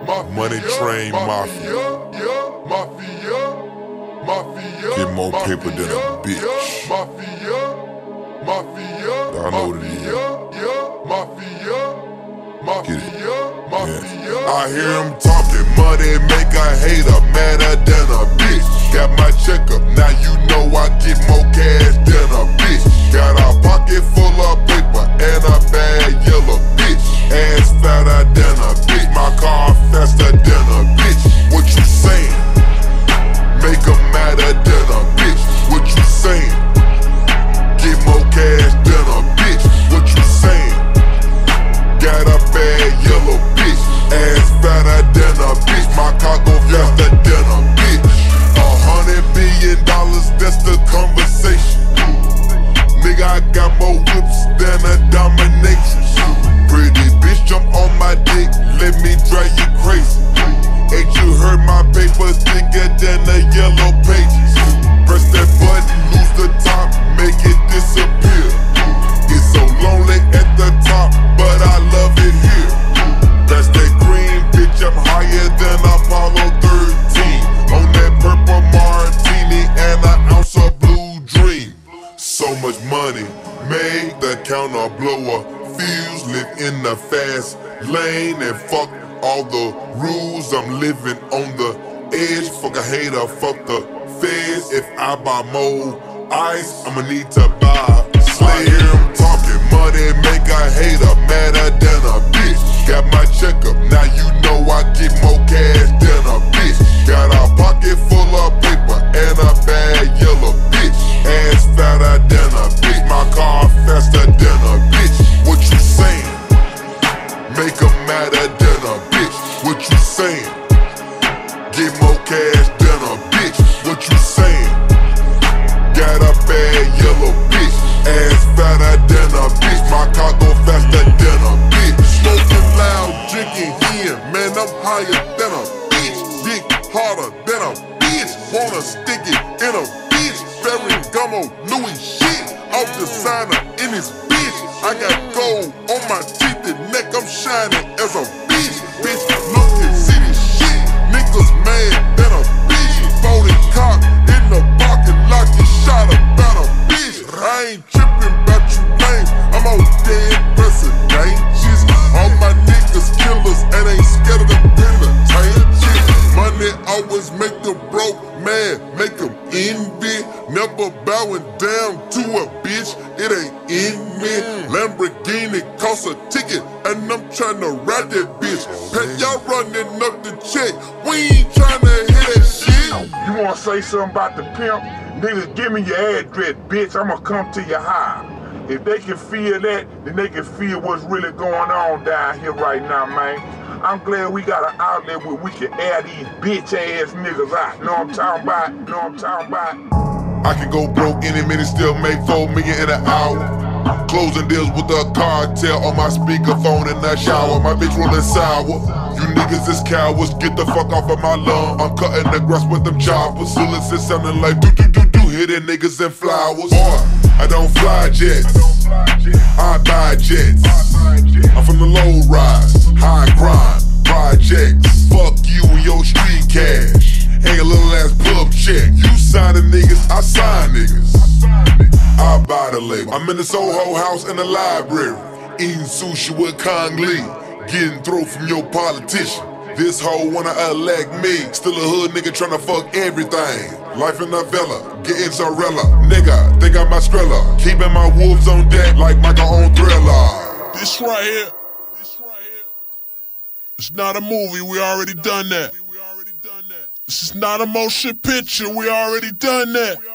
Money Train Mafia. Get more paper than a bitch. Y'all know what it is. Get it. Yeah. I hear him talking, money make a hater madder than a bitch. Got my checkup, now you know I get more cash than a bitch. Got a pocket full of paper and a bad yellow bitch. Ass fatter than a bitch, my car faster than a bitch. What you saying? Make her madder than a bitch. What you saying? Get more cash than a bitch. What you saying? Got a bad yellow bitch. Ass fatter than a bitch. My car go faster than a bitch. $100 billion, that's the conversation. Nigga, I got more whips than a domination. Pretty bitch jump on my dick, let me drive you crazy. Ain't you heard my paper's thicker than the yellow pages? Press that button, lose the top, make it disappear. It's so lonely at the top, but I love it here. That's that green bitch, I'm higher than Apollo 13. On that purple martini and an ounce of blue dream. So much money, made the counter blower. Fuse, live in the fast lane and fuck all the rules. I'm living on the edge. Fuck a hater, fuck the feds. If I buy more ice, I'ma need to buy slay. I hear him talking, money make a hater madder than a bitch. Got my checkup, now you know I get more cash than a bitch. Got a pocket full of paper and a bad yellow bitch. Ass fatter than a bitch, my car faster than a bitch. What you saying? Make her madder than a bitch. What you saying? Get more cash than a bitch. What you saying? Got a bad yellow bitch. Ass fatter than a bitch. My car go faster than a bitch. Smoking loud, drinking here. Man, I'm higher than a bitch. Dick harder than a bitch. Wanna stick it in a bitch. Ferragamo, Louis shit. Off designer in his bitch. I got gold on my teeth and neck. I'm shining as a bitch. Bitch, look and see this shit. Niggas mad than a bitch. Folding cock in the parking lot. Get shot about a bitch. I ain't tripping about you lame. I'm on dead presidentials. All my niggas killers and ain't scared of the penitentiary. Money always make the broke mad, make them envy. Never bowing down to a bitch, it ain't in me. Lamborghini costs a ticket, and I'm tryna ride that bitch. Pat, y'all running up the check, we ain't tryna hear that shit. You wanna say something about the pimp? Niggas, give me your address, bitch, I'ma come to your house. If they can feel that, then they can feel what's really going on down here right now, man. I'm glad we got an outlet where we can air these bitch ass niggas out. Know what I'm talking about? Know what I'm talking about? I can go broke any minute, still make 4 million in an hour. Closing deals with a cartel on my speakerphone in the shower. My bitch rolling sour. You niggas is cowards, get the fuck off of my lawn. I'm cutting the grass with them choppers. Bullets is sounding like do-do-do-do, hitting niggas and flowers. Boy, I don't fly jets, I buy jets. I'm from the low rise, high grind, projects. Fuck you and your street cash. Hey, a little ass pub check. You signing niggas, I sign niggas. I buy the label. I'm in the Soho house in the library, eating sushi with Kong Lee, getting throat from your politician. This hoe wanna elect me, still a hood nigga tryna fuck everything. Life in a villa, getting Zarella. Nigga, think I'm my Skrilla, keeping my wolves on deck like Michael on Thriller. This right here, it's not a movie, we already done that. This is not a motion picture, we already done that.